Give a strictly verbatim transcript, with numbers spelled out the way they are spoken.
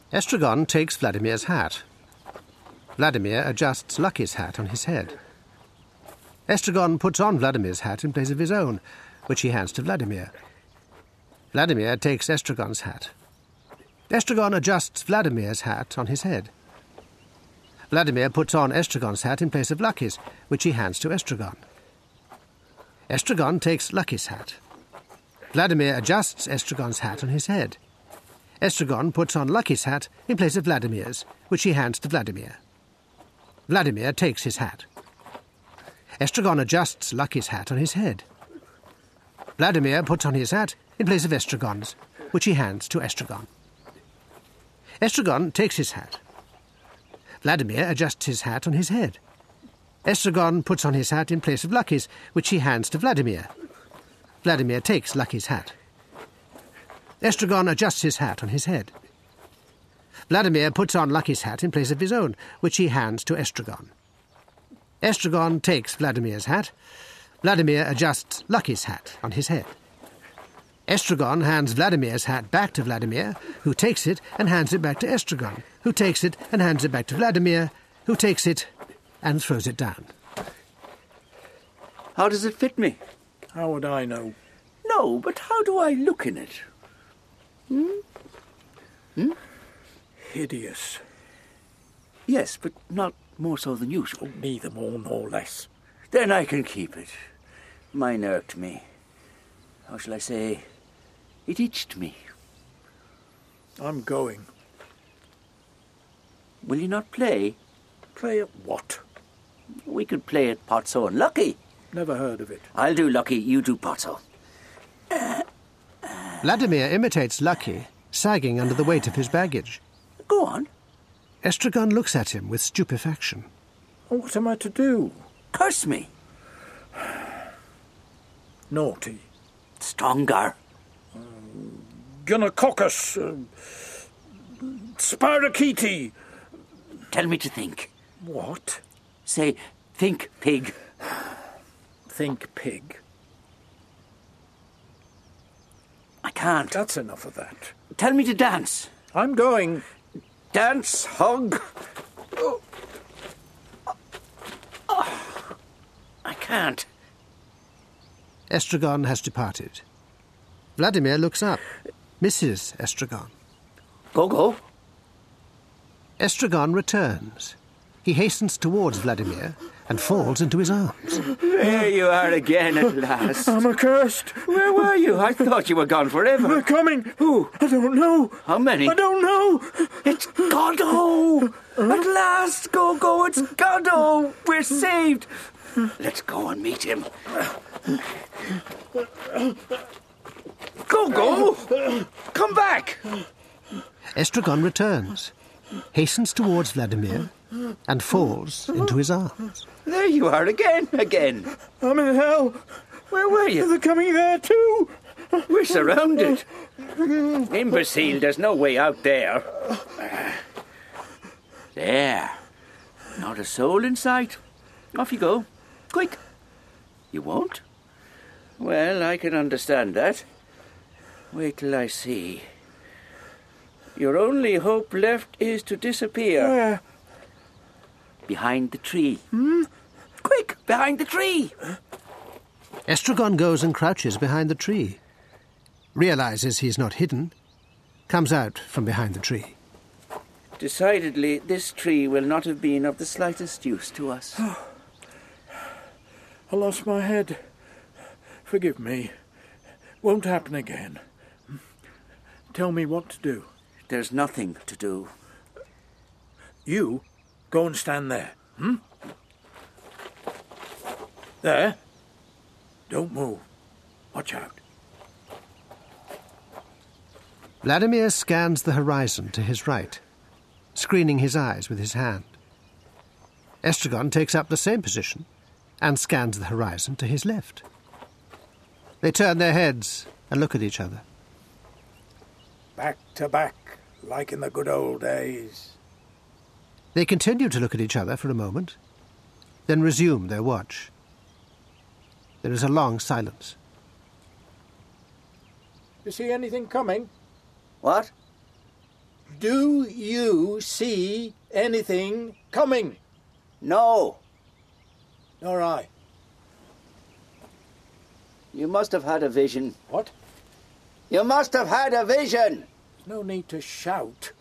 Estragon takes Vladimir's hat. Vladimir adjusts Lucky's hat on his head. Estragon puts on Vladimir's hat in place of his own, which he hands to Vladimir. Vladimir takes Estragon's hat. Estragon adjusts Vladimir's hat on his head. Vladimir puts on Estragon's hat in place of Lucky's, which he hands to Estragon. Estragon takes Lucky's hat. Vladimir adjusts Estragon's hat on his head. Estragon puts on Lucky's hat in place of Vladimir's, which he hands to Vladimir. Vladimir takes his hat. Estragon adjusts Lucky's hat on his head. Vladimir puts on his hat in place of Estragon's, which he hands to Estragon. Estragon takes his hat. Vladimir adjusts his hat on his head. Estragon puts on his hat in place of Lucky's, which he hands to Vladimir. Vladimir takes Lucky's hat. Estragon adjusts his hat on his head. Vladimir puts on Lucky's hat in place of his own, which he hands to Estragon. Estragon takes Vladimir's hat. Vladimir adjusts Lucky's hat on his head. Estragon hands Vladimir's hat back to Vladimir, who takes it and hands it back to Estragon, who takes it and hands it back to Vladimir, who takes it and throws it down. How does it fit me? How would I know? No, but how do I look in it? Hmm? Hmm? Hideous. Yes, but not more so than usual. Neither more nor less. Then I can keep it. Mine irked me. How shall I say? It itched me. I'm going. Will you not play? Play at what? We could play at Pozzo and Lucky. Never heard of it. I'll do Lucky, you do Pozzo. Vladimir imitates Lucky, sagging under the weight of his baggage. Go on. Estragon looks at him with stupefaction. What am I to do? Curse me. Naughty. Stronger. Um, Gunnococcus. Uh, Spirochete. Tell me to think. What? Say, think, pig. Think, pig. I can't. That's enough of that. Tell me to dance. I'm going. Dance, hug. Oh. Oh. I can't. Estragon has departed. Vladimir looks up, misses Estragon. Go, go. Estragon returns. He hastens towards Vladimir and falls into his arms. There you are again at last. I'm accursed. Where were you? I thought you were gone forever. They're coming. Who? I don't know. How many? I don't know. It's Goddo. Huh? At last, go, go, it's Goddo. We're saved. Let's go and meet him. Go, go. Come back. Estragon returns, hastens towards Vladimir, and falls into his arms. There you are again, again. I'm in hell. Where were you? They're coming there too. We're surrounded. Imbecile, there's no way out there. There. Not a soul in sight. Off you go. Quick. You won't? Well, I can understand that. Wait till I see. Your only hope left is to disappear. Where? Behind the tree. Hmm? Quick, behind the tree. Estragon goes and crouches behind the tree, realizes he's not hidden, comes out from behind the tree. Decidedly, this tree will not have been of the slightest use to us. Oh. I lost my head. Forgive me. Won't happen again. Tell me what to do. There's nothing to do. You go and stand there. Hmm? There. Don't move. Watch out. Vladimir scans the horizon to his right, screening his eyes with his hand. Estragon takes up the same position and scans the horizon to his left. They turn their heads and look at each other. Back to back, like in the good old days. They continue to look at each other for a moment, then resume their watch. There is a long silence. You see anything coming? What? Do you see anything coming? No. Nor I. You must have had a vision. What? You must have had a vision! There's no need to shout.